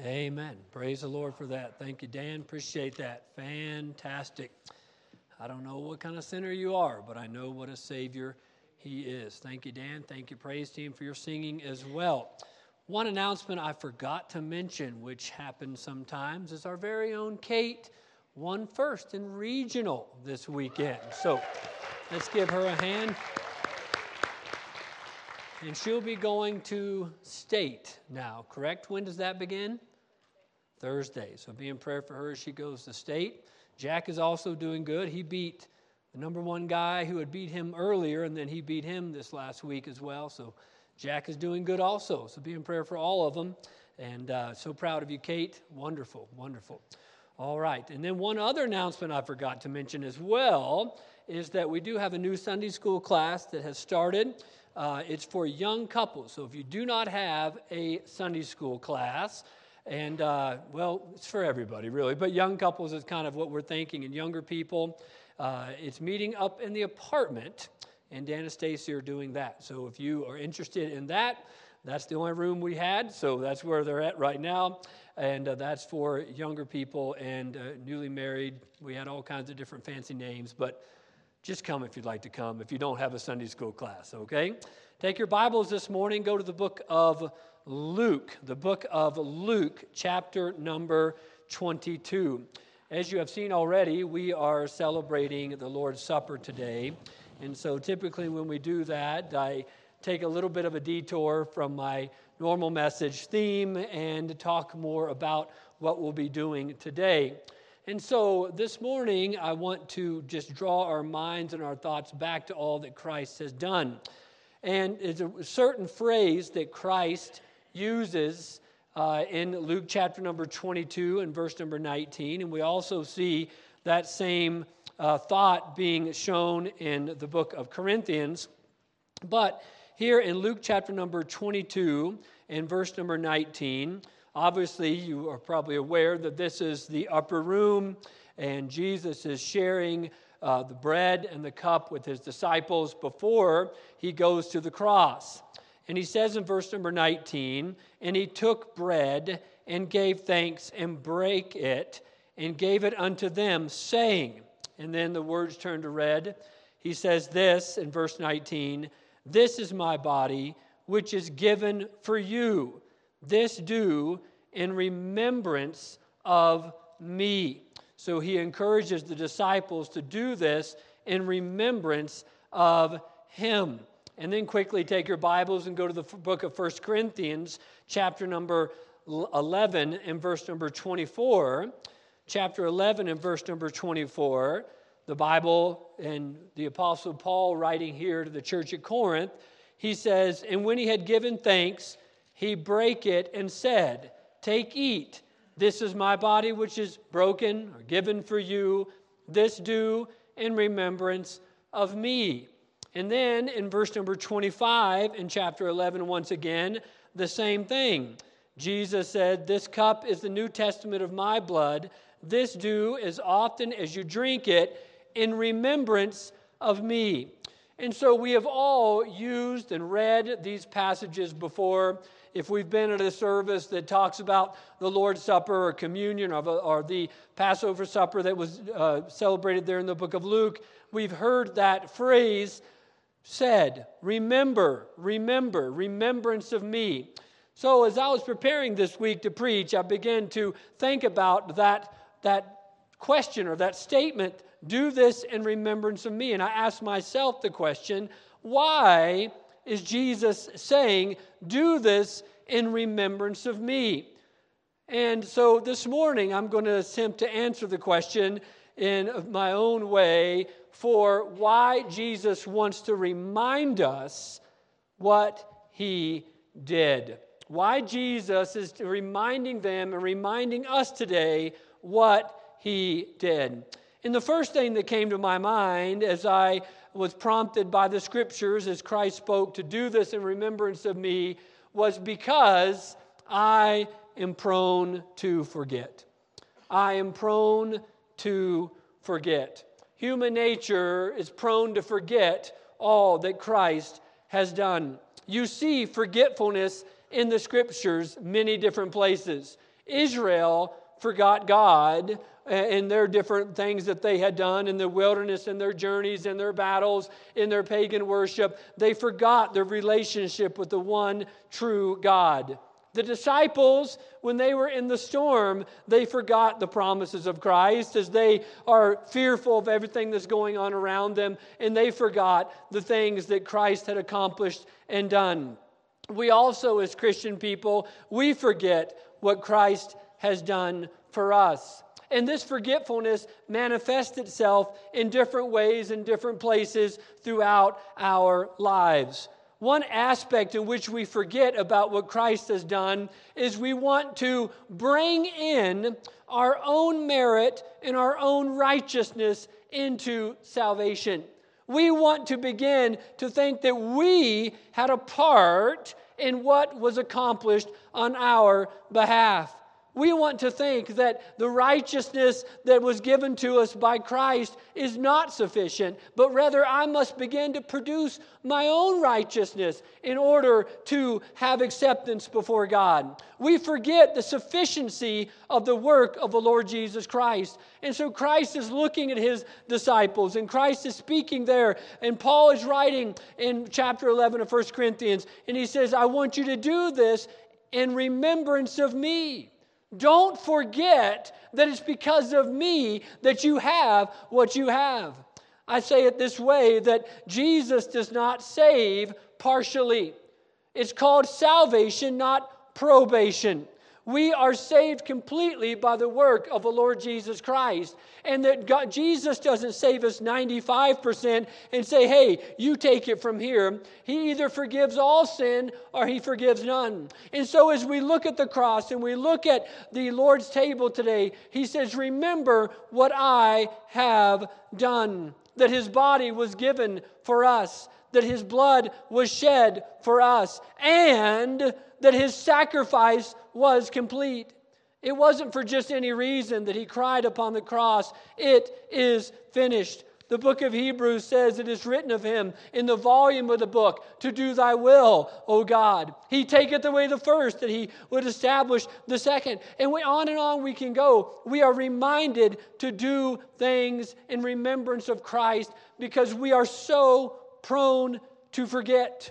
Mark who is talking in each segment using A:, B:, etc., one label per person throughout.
A: Amen. Praise the Lord for that. Thank you, Dan. Appreciate that. Fantastic. I don't know what kind of sinner you are, but I know what a Savior He is. Thank you, Dan. Thank you, praise team, for your singing as well. One announcement I forgot to mention, which happens sometimes, is our very own Kate won first in regional this weekend. So let's give her a hand. And she'll be going to state now, correct? When does that begin? Thursday. So be in prayer for her as she goes to state. Jack is also doing good. He beat the number one guy who had beat him earlier, and then he beat him this last week as well. So Jack is doing good also. So be in prayer for all of them. And so proud of you, Kate. Wonderful, wonderful. All right. And then one other announcement I forgot to mention as well is that we do have a new Sunday school class that has started. It's for young couples. So if you do not have a Sunday school class, and, it's for everybody, really. But young couples is kind of what we're thinking, and younger people. It's meeting up in the apartment, and Dan and Stacy are doing that. So if you are interested in that, that's the only room we had, so that's where they're at right now. And that's for younger people and newly married. We had all kinds of different fancy names, but just come if you'd like to come if you don't have a Sunday school class, okay? Take your Bibles this morning, go to the book of Luke, chapter number 22. As you have seen already, we are celebrating the Lord's Supper today. And so typically when we do that, I take a little bit of a detour from my normal message theme and talk more about what we'll be doing today. And so this morning, I want to just draw our minds and our thoughts back to all that Christ has done. And it's a certain phrase that Christ uses in Luke chapter number 22 and verse number 19. And we also see that same thought being shown in the book of Corinthians. But here in Luke chapter number 22 and verse number 19, obviously you are probably aware that this is the upper room, and Jesus is sharing the bread and the cup with his disciples before he goes to the cross. And he says in verse number 19, "And he took bread and gave thanks and brake it and gave it unto them, saying," and then the words turn to red. He says this in verse 19, "This is my body, which is given for you. This do in remembrance of me." So he encourages the disciples to do this in remembrance of him. And then quickly take your Bibles and go to the book of 1 Corinthians, chapter number 11 and verse number 24. Chapter 11 and verse number 24. The Bible and the Apostle Paul writing here to the church at Corinth, he says, "And when he had given thanks, he brake it and said, 'Take, eat. This is my body which is broken or given for you. This do in remembrance of me.'" And then in verse number 25 in chapter 11, once again, the same thing. Jesus said, "This cup is the New Testament of my blood. This do as often as you drink it in remembrance of me." And so we have all used and read these passages before. If we've been at a service that talks about the Lord's Supper or communion or the Passover supper that was celebrated there in the book of Luke, we've heard that phrase said, remembrance of me. So as I was preparing this week to preach, I began to think about that question or that statement, "Do this in remembrance of me." And I asked myself the question, why is Jesus saying, "Do this in remembrance of me"? And so this morning, I'm going to attempt to answer the question in my own way for why Jesus wants to remind us what he did. Why Jesus is reminding them and reminding us today what he did. And the first thing that came to my mind as I was prompted by the scriptures as Christ spoke to do this in remembrance of me was because I am prone to forget. I am prone to forget. Human nature is prone to forget all that Christ has done. You see forgetfulness in the scriptures many different places. Israel forgot God and their different things that they had done in the wilderness, in their journeys, in their battles, in their pagan worship. They forgot their relationship with the one true God. The disciples, when they were in the storm, they forgot the promises of Christ as they are fearful of everything that's going on around them, and they forgot the things that Christ had accomplished and done. We also, as Christian people, we forget what Christ has done for us. And this forgetfulness manifests itself in different ways in different places throughout our lives. One aspect in which we forget about what Christ has done is we want to bring in our own merit and our own righteousness into salvation. We want to begin to think that we had a part in what was accomplished on our behalf. We want to think that the righteousness that was given to us by Christ is not sufficient, but rather I must begin to produce my own righteousness in order to have acceptance before God. We forget the sufficiency of the work of the Lord Jesus Christ. And so Christ is looking at his disciples, and Christ is speaking there. And Paul is writing in chapter 11 of 1 Corinthians, and he says, I want you to do this in remembrance of me. Don't forget that it's because of me that you have what you have. I say it this way, that Jesus does not save partially. It's called salvation, not probation. We are saved completely by the work of the Lord Jesus Christ. And that Jesus doesn't save us 95% and say, hey, you take it from here. He either forgives all sin or he forgives none. And so as we look at the cross and we look at the Lord's table today, he says, remember what I have done. That his body was given for us. That his blood was shed for us. And that his sacrifice was complete. It wasn't for just any reason that he cried upon the cross. It is finished. The book of Hebrews says it is written of him in the volume of the book, to do thy will, O God. He taketh away the first, that he would establish the second. And on we can go. We are reminded to do things in remembrance of Christ because we are so prone to forget.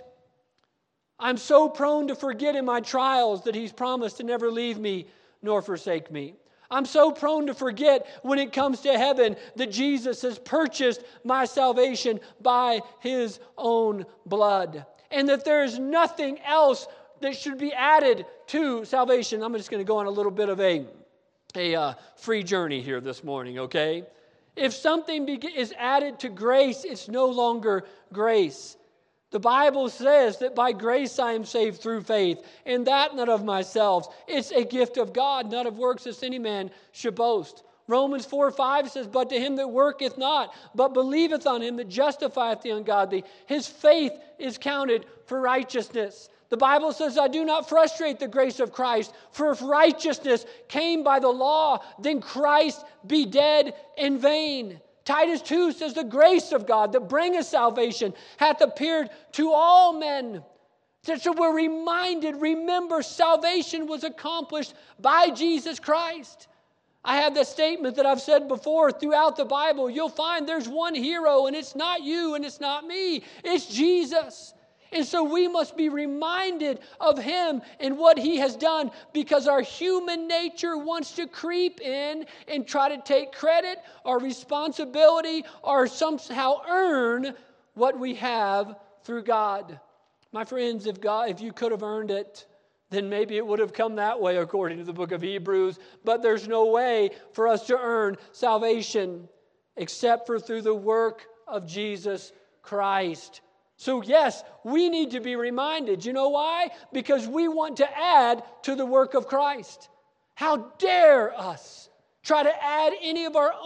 A: I'm so prone to forget in my trials that he's promised to never leave me nor forsake me. I'm so prone to forget when it comes to heaven that Jesus has purchased my salvation by his own blood. And that there is nothing else that should be added to salvation. I'm just going to go on a little bit of a free journey here this morning, okay? If something is added to grace, it's no longer grace. The Bible says that by grace I am saved through faith, and that not of myself. It's a gift of God, not of works, as any man should boast. Romans 4:5 says, but to him that worketh not, but believeth on him that justifieth the ungodly, his faith is counted for righteousness. The Bible says, I do not frustrate the grace of Christ, for if righteousness came by the law, then Christ be dead in vain. Titus 2 says, the grace of God that bringeth salvation hath appeared to all men. So we're reminded, remember, salvation was accomplished by Jesus Christ. I have that statement that I've said before throughout the Bible. You'll find there's one hero, and it's not you and it's not me. It's Jesus. And so we must be reminded of him and what he has done, because our human nature wants to creep in and try to take credit or responsibility or somehow earn what we have through God. My friends, if you could have earned it, then maybe it would have come that way according to the book of Hebrews. But there's no way for us to earn salvation except for through the work of Jesus Christ. So yes, we need to be reminded. You know why? Because we want to add to the work of Christ. How dare us try to add any of our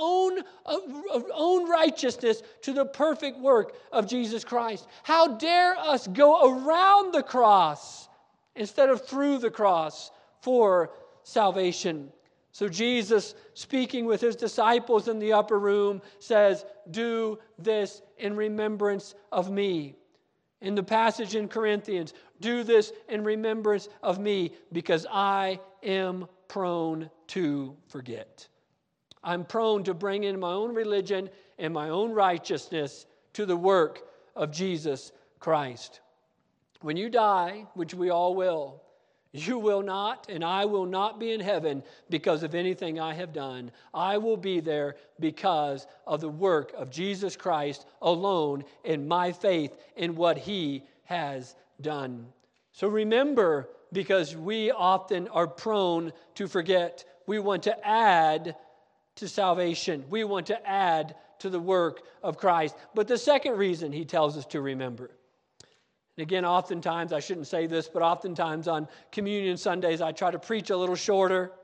A: own righteousness to the perfect work of Jesus Christ. How dare us go around the cross instead of through the cross for salvation. So Jesus, speaking with his disciples in the upper room, says, do this in remembrance of me. In the passage in Corinthians, Do this in remembrance of me, because I am prone to forget. I'm prone to bring in my own religion and my own righteousness to the work of Jesus Christ. When you die, which we all will, you will not and I will not be in heaven because of anything I have done. I will be there because of the work of Jesus Christ alone and my faith in what He has done. So remember, because we often are prone to forget, we want to add to salvation. We want to add to the work of Christ. But the second reason He tells us to remember, and again, oftentimes, I shouldn't say this, but oftentimes on Communion Sundays, I try to preach a little shorter.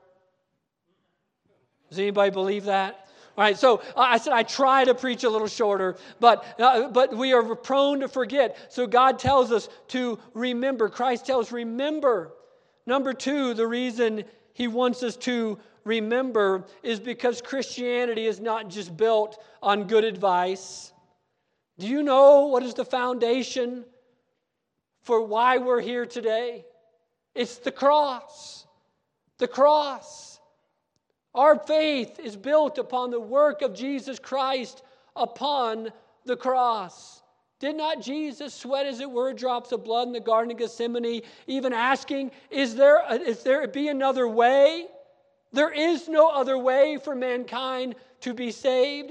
A: Does anybody believe that? All right, so I said I try to preach a little shorter, but we are prone to forget. So God tells us to remember. Christ tells us remember. Number two, the reason He wants us to remember is because Christianity is not just built on good advice. Do you know what is the foundation for why we're here today? It's the cross. The cross. Our faith is built upon the work of Jesus Christ upon the cross. Did not Jesus sweat, as it were, drops of blood in the Garden of Gethsemane, even asking, is there be another way? There is no other way for mankind to be saved.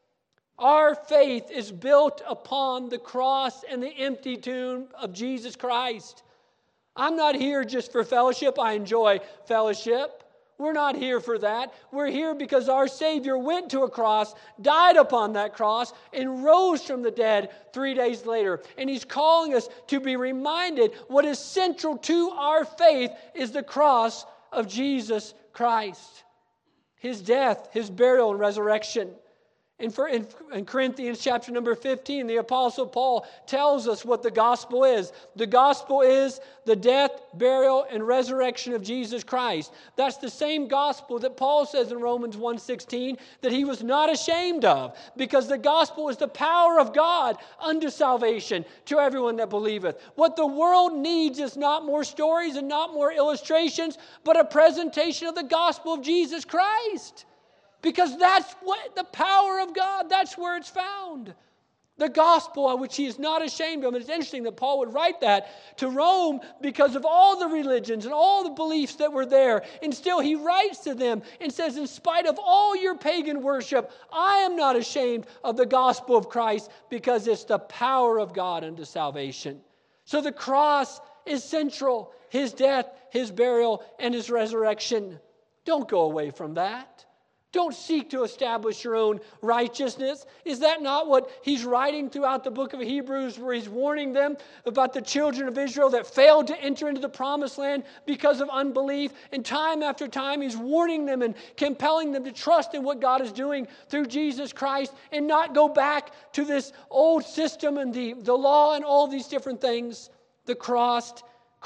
A: Our faith is built upon the cross and the empty tomb of Jesus Christ. I'm not here just for fellowship. I enjoy fellowship. We're not here for that. We're here because our Savior went to a cross, died upon that cross, and rose from the dead 3 days later. And He's calling us to be reminded what is central to our faith is the cross of Jesus Christ. His death, His burial, and resurrection. In Corinthians chapter number 15, the Apostle Paul tells us what the gospel is. The gospel is the death, burial, and resurrection of Jesus Christ. That's the same gospel that Paul says in Romans 1:16 that he was not ashamed of, because the gospel is the power of God unto salvation to everyone that believeth. What the world needs is not more stories and not more illustrations, but a presentation of the gospel of Jesus Christ. Because that's what the power of God, that's where it's found. The gospel of which He is not ashamed of. And it's interesting that Paul would write that to Rome because of all the religions and all the beliefs that were there. And still he writes to them and says, in spite of all your pagan worship, I am not ashamed of the gospel of Christ, because it's the power of God unto salvation. So the cross is central. His death, His burial, and His resurrection. Don't go away from that. Don't seek to establish your own righteousness. Is that not what he's writing throughout the book of Hebrews, where he's warning them about the children of Israel that failed to enter into the promised land because of unbelief? And time after time, he's warning them and compelling them to trust in what God is doing through Jesus Christ and not go back to this old system and the law and all these different things. The cross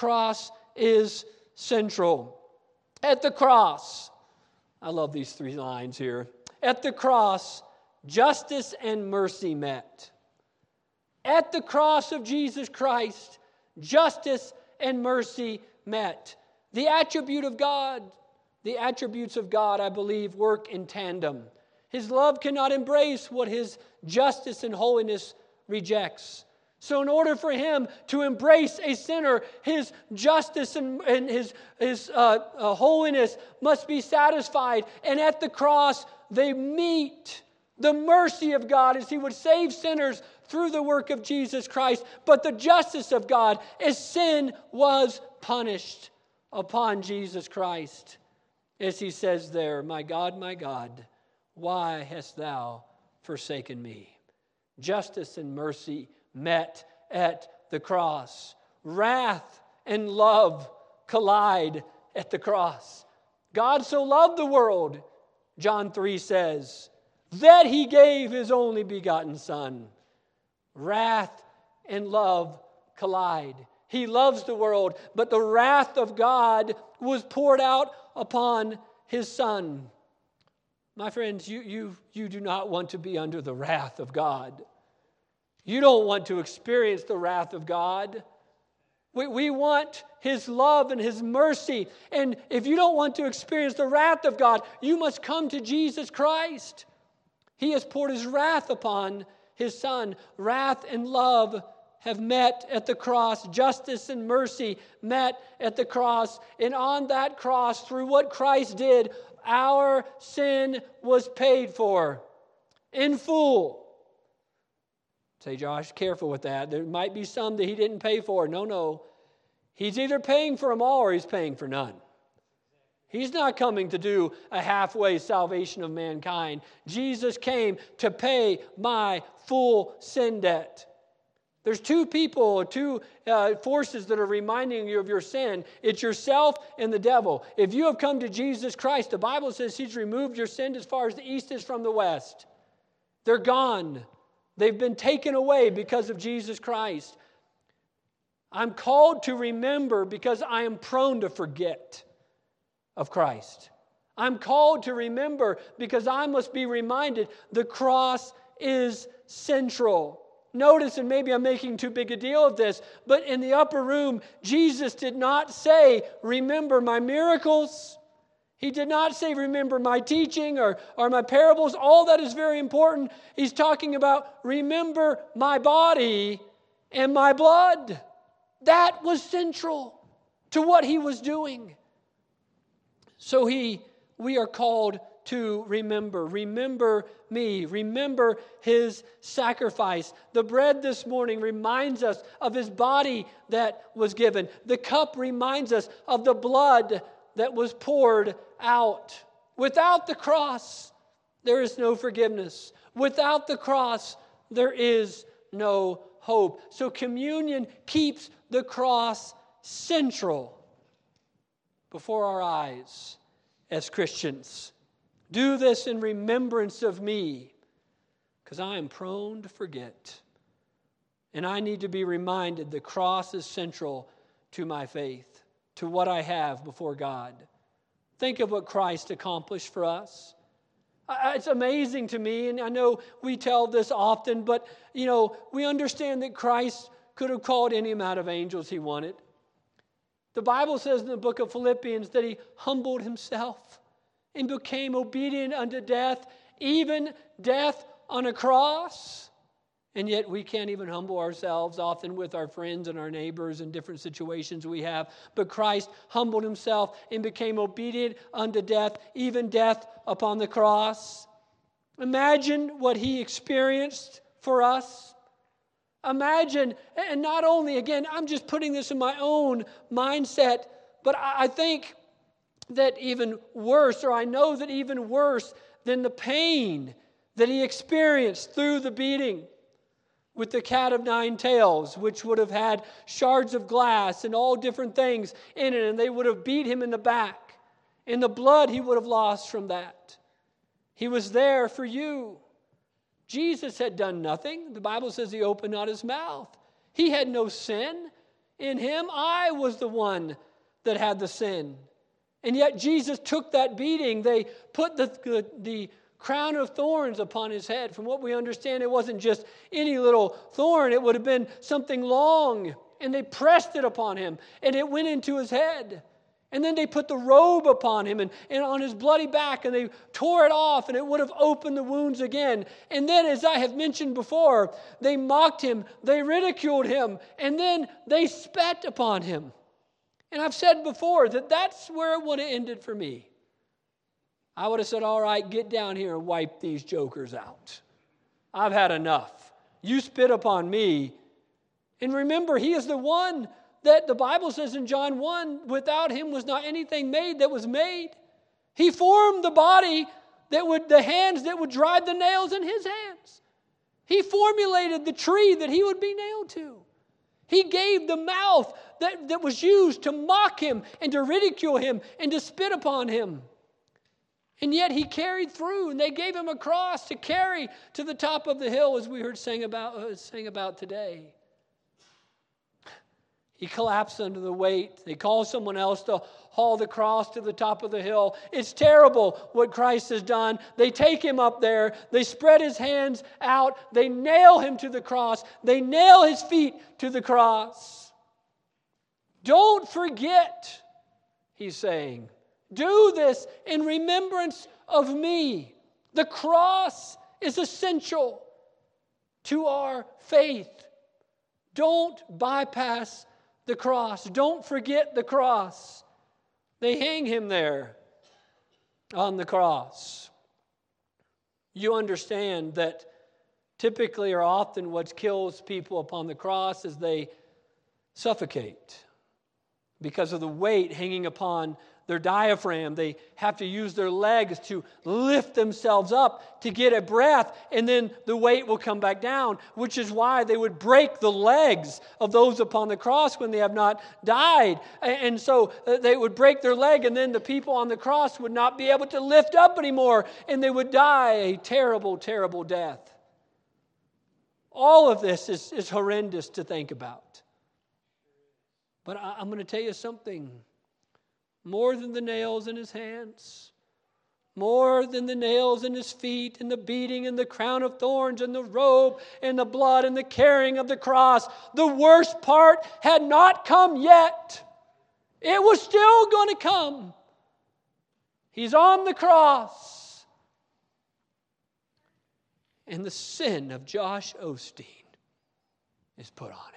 A: is central. At the cross, I love these 3 lines here. At the cross, justice and mercy met. At the cross of Jesus Christ, justice and mercy met. The attributes of God, I believe, work in tandem. His love cannot embrace what His justice and holiness rejects. So in order for Him to embrace a sinner, His justice and His holiness must be satisfied. And at the cross, they meet the mercy of God as He would save sinners through the work of Jesus Christ. But the justice of God as sin was punished upon Jesus Christ. As He says there, my God, why hast Thou forsaken me? Justice and mercy met at the cross. Wrath and love collide at the cross. God so loved the world, John 3 says, that He gave His only begotten Son. Wrath and love collide. He loves the world, but the wrath of God was poured out upon His Son. My friends, you do not want to be under the wrath of God. You don't want to experience the wrath of God. We want His love and His mercy. And if you don't want to experience the wrath of God, you must come to Jesus Christ. He has poured His wrath upon His Son. Wrath and love have met at the cross. Justice and mercy met at the cross. And on that cross, through what Christ did, our sin was paid for in full. Say, Josh, careful with that. There might be some that He didn't pay for. No. He's either paying for them all or He's paying for none. He's not coming to do a halfway salvation of mankind. Jesus came to pay my full sin debt. There's two people, two forces that are reminding you of your sin. It's yourself and the devil. If you have come to Jesus Christ, the Bible says He's removed your sin as far as the east is from the west. They're gone. They've been taken away because of Jesus Christ. I'm called to remember because I am prone to forget of Christ. I'm called to remember because I must be reminded the cross is central. Notice, and maybe I'm making too big a deal of this, but in the upper room, Jesus did not say, remember my miracles. He did not say, remember my teaching or my parables. All that is very important. He's talking about, remember my body and my blood. That was central to what He was doing. So we are called to remember. Remember me. Remember His sacrifice. The bread this morning reminds us of His body that was given. The cup reminds us of the blood that was poured out. Without the cross, there is no forgiveness. Without the cross, there is no hope. So communion keeps the cross central before our eyes as Christians. Do this in remembrance of me, because I am prone to forget. And I need to be reminded the cross is central to my faith, to what I have before God. Think of what Christ accomplished for us. It's amazing to me, and I know we tell this often, but we understand that Christ could have called any amount of angels He wanted. The Bible says in the book of Philippians that He humbled Himself and became obedient unto death, even death on a cross. And yet we can't even humble ourselves often with our friends and our neighbors in different situations we have. But Christ humbled Himself and became obedient unto death, even death upon the cross. Imagine what He experienced for us. Imagine, and not only, again, I'm just putting this in my own mindset, but I think that even worse, or I know that even worse than the pain that He experienced through the beating with the cat of nine tails, which would have had shards of glass and all different things in it, and they would have beat Him in the back. And the blood He would have lost from that. He was there for you. Jesus had done nothing. The Bible says He opened not His mouth. He had no sin in Him. I was the one that had the sin. And yet Jesus took that beating. They put the crown of thorns upon His head. From what we understand, it wasn't just any little thorn. It would have been something long. And they pressed it upon Him. And it went into His head. And then they put the robe upon Him and on His bloody back, and they tore it off, and it would have opened the wounds again. And then, as I have mentioned before, they mocked Him, they ridiculed Him, and then they spat upon Him. And I've said before that that's where it would have ended for me. I would have said, all right, get down here and wipe these jokers out. I've had enough. You spit upon me. And remember, He is the one that the Bible says in John 1, without Him was not anything made that was made. He formed the body the hands that would drive the nails in His hands. He formulated the tree that He would be nailed to. He gave the mouth that was used to mock Him and to ridicule Him and to spit upon Him. And yet He carried through, and they gave Him a cross to carry to the top of the hill, as we heard sing about today. He collapsed under the weight. They call someone else to haul the cross to the top of the hill. It's terrible what Christ has done. They take Him up there. They spread His hands out. They nail Him to the cross. They nail His feet to the cross. Don't forget, he's saying. Do this in remembrance of me. The cross is essential to our faith. Don't bypass the cross. Don't forget the cross. They hang him there on the cross. You understand that typically or often what kills people upon the cross is they suffocate because of the weight hanging upon their diaphragm. They have to use their legs to lift themselves up to get a breath, and then the weight will come back down, which is why they would break the legs of those upon the cross when they have not died. And so they would break their leg, and then the people on the cross would not be able to lift up anymore, and they would die a terrible, terrible death. All of this is horrendous to think about. But I'm going to tell you something. More than the nails in his hands, more than the nails in his feet, and the beating, and the crown of thorns, and the robe, and the blood, and the carrying of the cross, the worst part had not come yet. It was still going to come. He's on the cross. And the sin of Josh Osteen is put on him.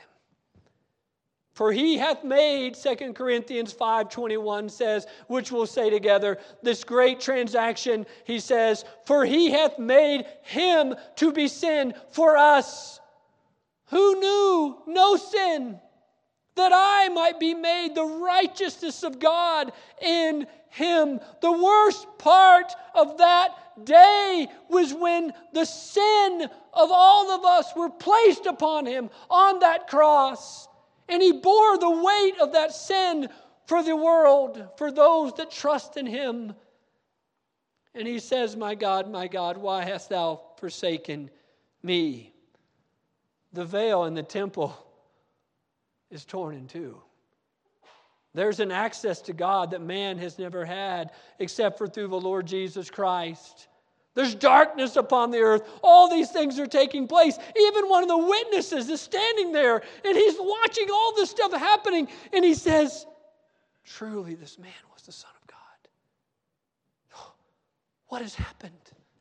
A: For he hath made, 2 Corinthians 5:21 says, which we'll say together, this great transaction, he says, for he hath made him to be sin for us, who knew no sin, that I might be made the righteousness of God in him. The worst part of that day was when the sin of all of us were placed upon him on that cross. And he bore the weight of that sin for the world, for those that trust in him. And he says, my God, why hast thou forsaken me? The veil in the temple is torn in two. There's an access to God that man has never had except for through the Lord Jesus Christ. There's darkness upon the earth. All these things are taking place. Even one of the witnesses is standing there, and he's watching all this stuff happening, and he says, truly this man was the Son of God. What has happened?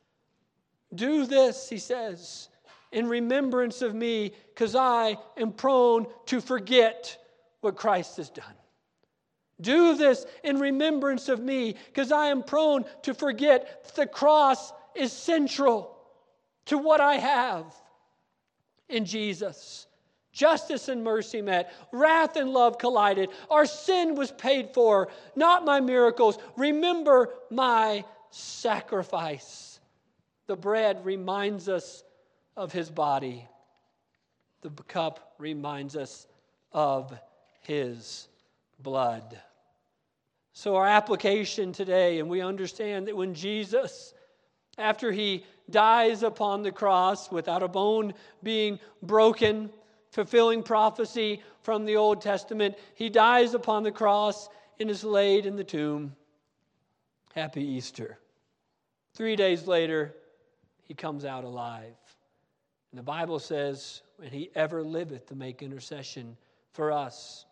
A: Do this, he says, in remembrance of me, because I am prone to forget what Christ has done. Do this in remembrance of me, because I am prone to forget that the cross is central to what I have in Jesus. Justice and mercy met. Wrath and love collided. Our sin was paid for, not my miracles. Remember my sacrifice. The bread reminds us of his body. The cup reminds us of his blood. So our application today, and we understand that when Jesus, after he dies upon the cross without a bone being broken, fulfilling prophecy from the Old Testament, he dies upon the cross and is laid in the tomb. Happy Easter. 3 days later, he comes out alive. And the Bible says, and he ever liveth to make intercession for us.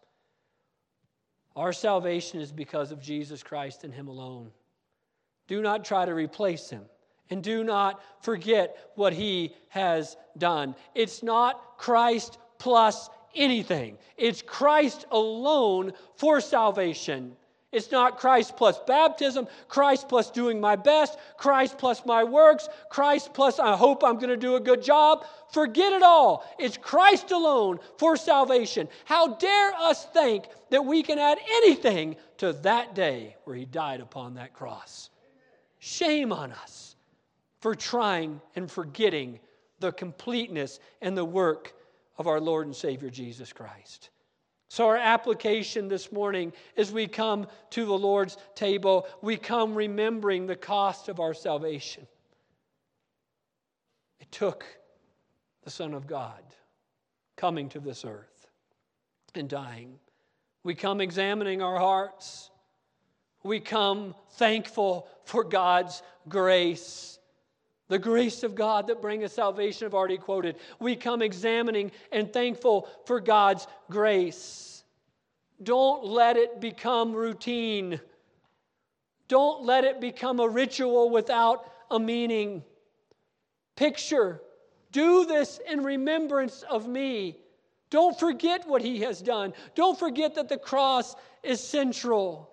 A: Our salvation is because of Jesus Christ and him alone. Do not try to replace him. And do not forget what he has done. It's not Christ plus anything. It's Christ alone for salvation. It's not Christ plus baptism, Christ plus doing my best, Christ plus my works, Christ plus I hope I'm going to do a good job. Forget it all. It's Christ alone for salvation. How dare us think that we can add anything to that day where he died upon that cross? Shame on us for trying and forgetting the completeness and the work of our Lord and Savior Jesus Christ. So our application this morning, as we come to the Lord's table, we come remembering the cost of our salvation. It took the Son of God coming to this earth and dying. We come examining our hearts. We come thankful for God's grace. The grace of God that bringeth salvation, I've already quoted. We come examining and thankful for God's grace. Don't let it become routine. Don't let it become a ritual without a meaning. Picture, do this in remembrance of me. Don't forget what he has done. Don't forget that the cross is central.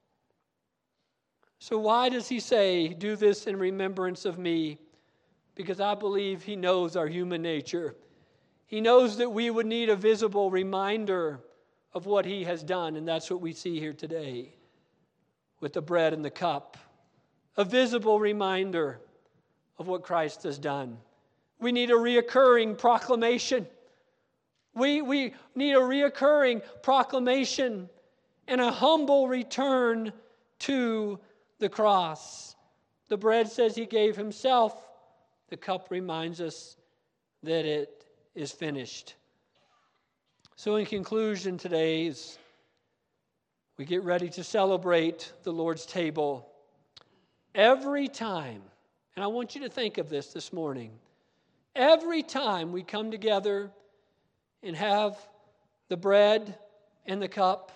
A: So why does he say, do this in remembrance of me? Because I believe he knows our human nature. He knows that we would need a visible reminder of what he has done, and that's what we see here today with the bread and the cup. A visible reminder of what Christ has done. We need a reoccurring proclamation. We need a reoccurring proclamation and a humble return to the cross. The bread says he gave himself. The cup reminds us that it is finished. So in conclusion today, as we get ready to celebrate the Lord's table, every time, and I want you to think of this morning, every time we come together and have the bread and the cup,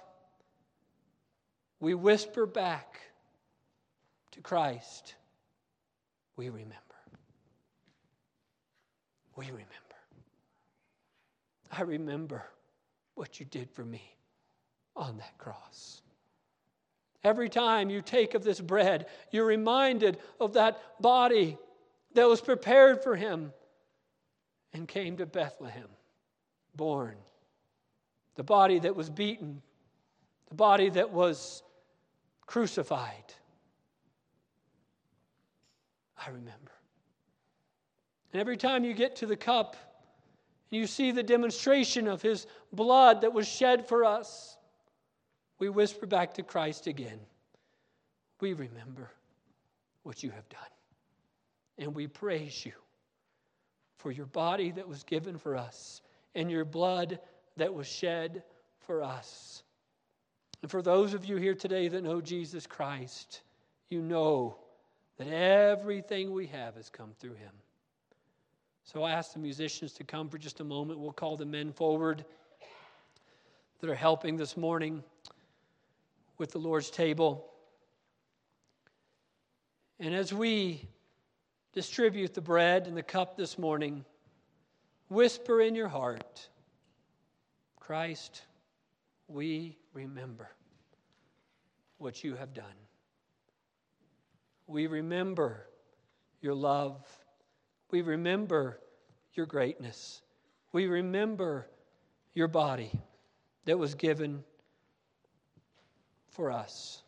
A: we whisper back to Christ, we remember. We remember. I remember what you did for me on that cross. Every time you take of this bread, you're reminded of that body that was prepared for him and came to Bethlehem, born. The body that was beaten, the body that was crucified. I remember. And every time you get to the cup, you see the demonstration of his blood that was shed for us, we whisper back to Christ again, we remember what you have done. And we praise you for your body that was given for us and your blood that was shed for us. And for those of you here today that know Jesus Christ, you know that everything we have has come through him. So I ask the musicians to come for just a moment. We'll call the men forward that are helping this morning with the Lord's table. And as we distribute the bread and the cup this morning, whisper in your heart, Christ, we remember what you have done. We remember your love. We remember your greatness. We remember your body that was given for us.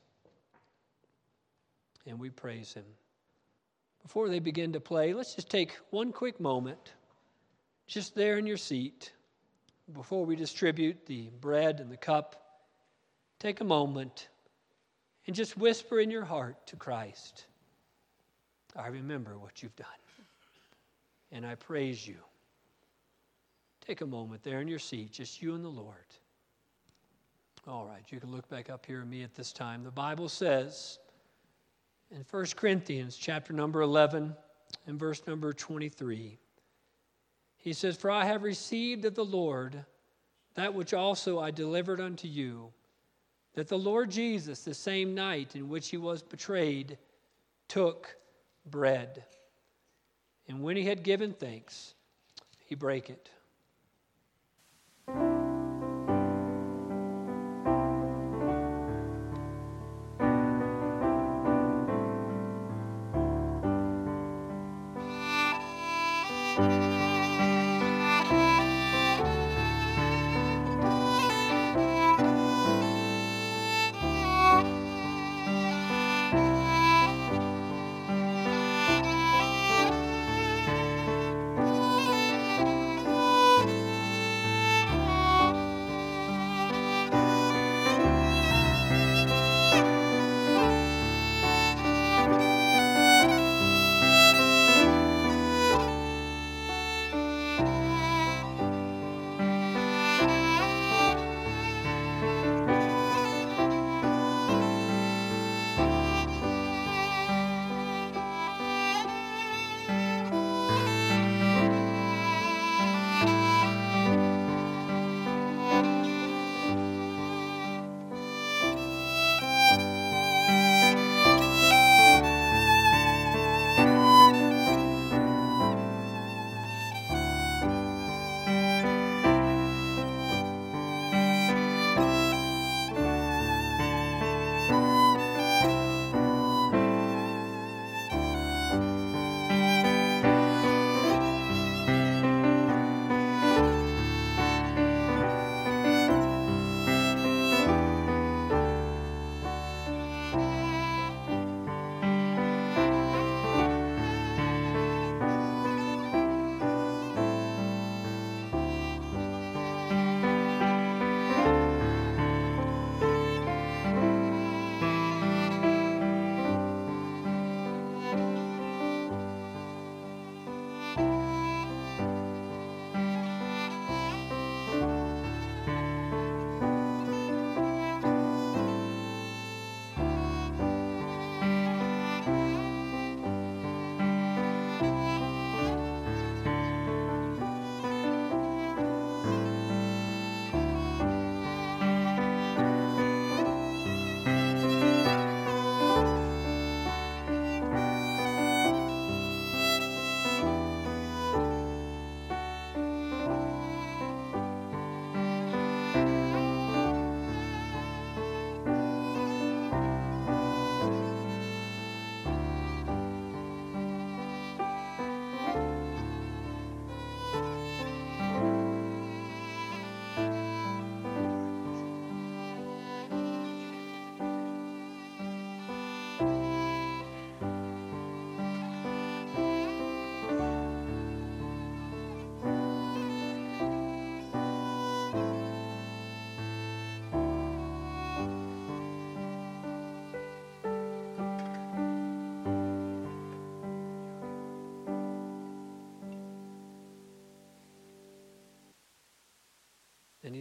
A: And we praise him. Before they begin to play, let's just take one quick moment, just there in your seat, before we distribute the bread and the cup. Take a moment and just whisper in your heart to Christ, I remember what you've done. And I praise you. Take a moment there in your seat, just you and the Lord. All right, you can look back up here at me at this time. The Bible says in 1 Corinthians chapter number 11 and verse number 23, he says, For I have received of the Lord that which also I delivered unto you, that the Lord Jesus, the same night in which he was betrayed, took bread. And when he had given thanks, he brake it.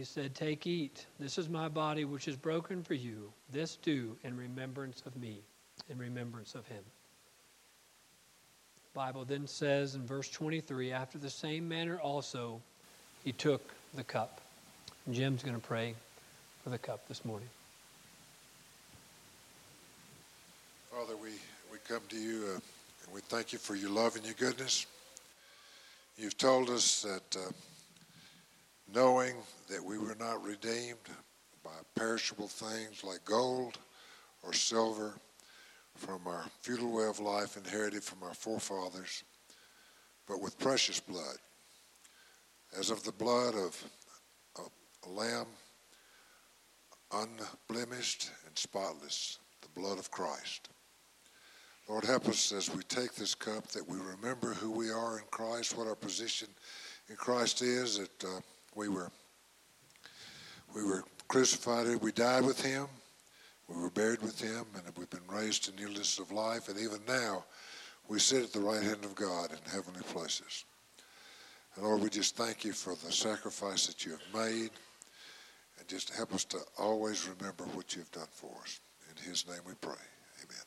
A: he said, "Take, eat. This is my body, which is broken for you. This do in remembrance of me," in remembrance of him. The Bible then says in verse 23, after the same manner also, he took the cup. And Jim's going to pray for the cup this morning.
B: Father, we come to you and we thank you for your love and your goodness. You've told us that knowing that we were not redeemed by perishable things like gold or silver from our feudal way of life inherited from our forefathers, but with precious blood, as of the blood of a lamb, unblemished and spotless, the blood of Christ. Lord, help us as we take this cup that we remember who we are in Christ, what our position in Christ is, that we were crucified, we died with him, we were buried with him, and we've been raised to newness of life, and even now we sit at the right hand of God in heavenly places. And Lord, we just thank you for the sacrifice that you have made, and just help us to always remember what you've done for us. In his name we pray. Amen.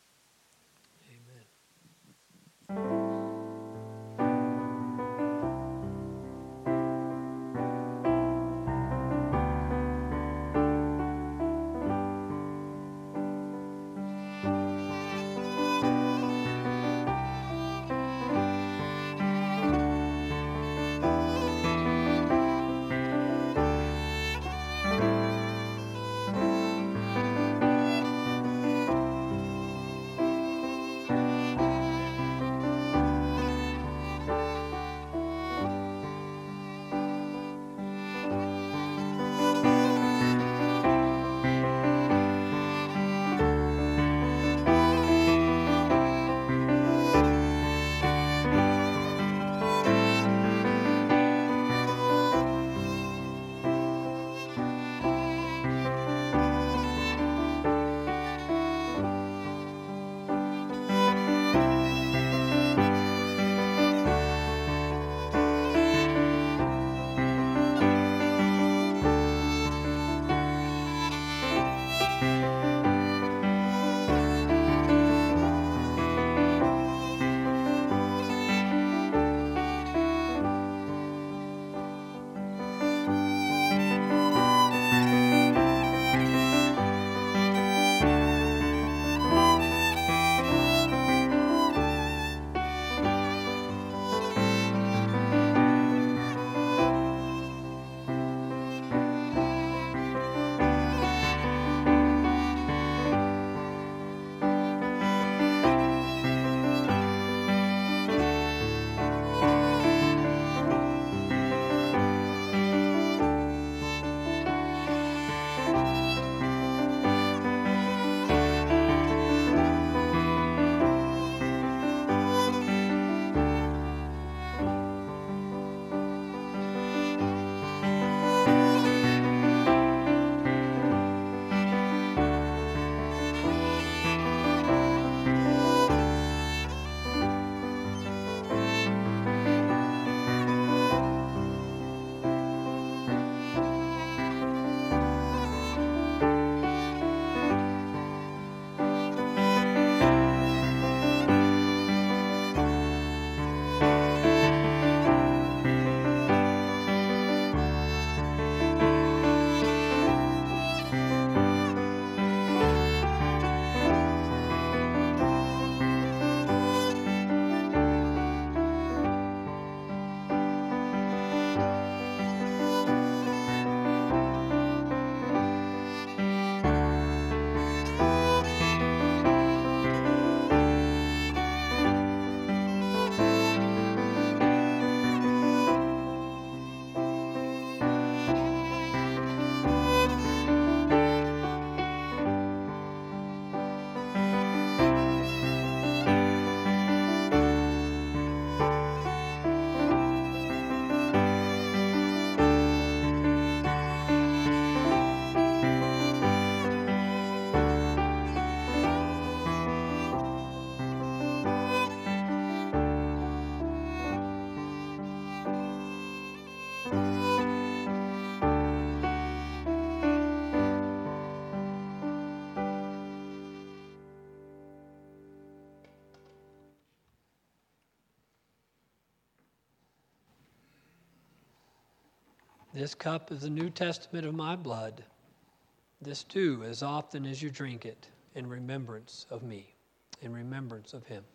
A: This cup is the New Testament of my blood. This do as often as you drink it in remembrance of me, in remembrance of him.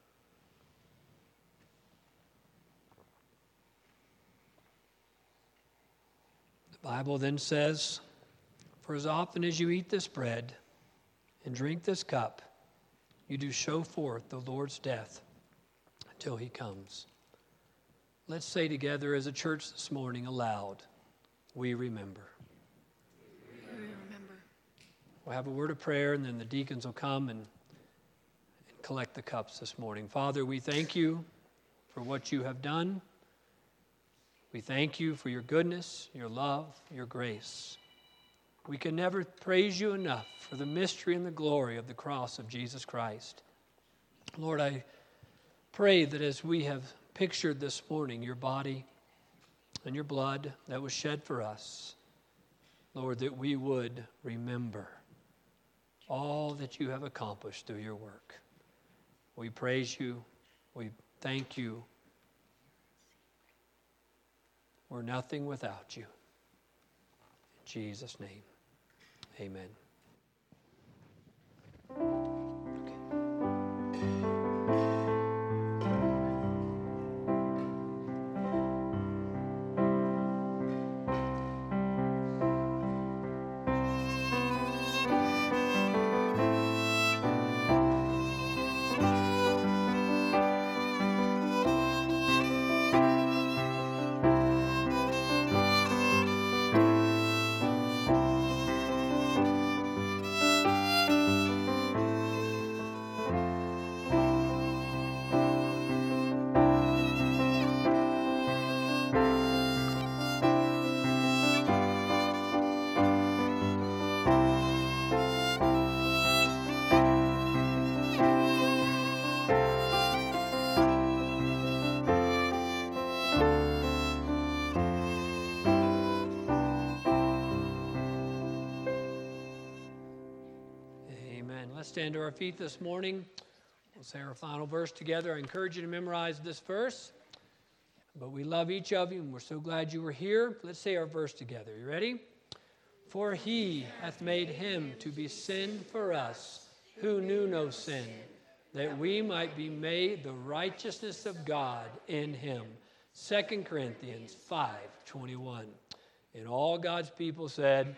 A: The Bible then says, for as often as you eat this bread and drink this cup, you do show forth the Lord's death until he comes. Let's say together as a church this morning aloud, we remember.
C: We remember.
A: We'll have a word of prayer, and then the deacons will come and collect the cups this morning. Father, we thank you for what you have done. We thank you for your goodness, your love, your grace. We can never praise you enough for the mystery and the glory of the cross of Jesus Christ. Lord, I pray that as we have pictured this morning your body and your blood that was shed for us, Lord, that we would remember all that you have accomplished through your work. We praise you. We thank you. We're nothing without you. In Jesus' name, amen. Let's stand to our feet this morning. We'll say our final verse together. I encourage you to memorize this verse. But we love each of you, and we're so glad you were here. Let's say our verse together. You ready? For he hath made him to be sin for us, who knew no sin, that we might be made the righteousness of God in him. 2 Corinthians 5:21. And all God's people said,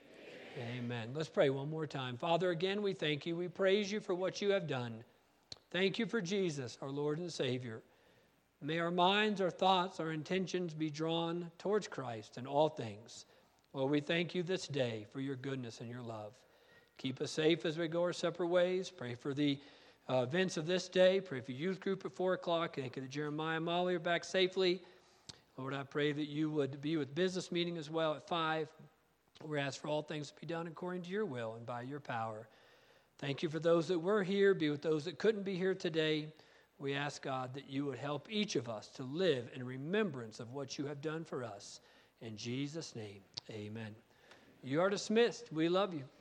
A: amen. Let's pray one more time. Father, again, we thank you. We praise you for what you have done. Thank you for Jesus, our Lord and Savior. May our minds, our thoughts, our intentions be drawn towards Christ in all things. Lord, we thank you this day for your goodness and your love. Keep us safe as we go our separate ways. Pray for the events of this day. Pray for youth group at 4 o'clock. Thank you that Jeremiah and Molly are back safely. Lord, I pray that you would be with business meeting as well at 5. We ask for all things to be done according to your will and by your power. Thank you for those that were here. Be with those that couldn't be here today. We ask, God, that you would help each of us to live in remembrance of what you have done for us. In Jesus' name, amen. You are dismissed. We love you.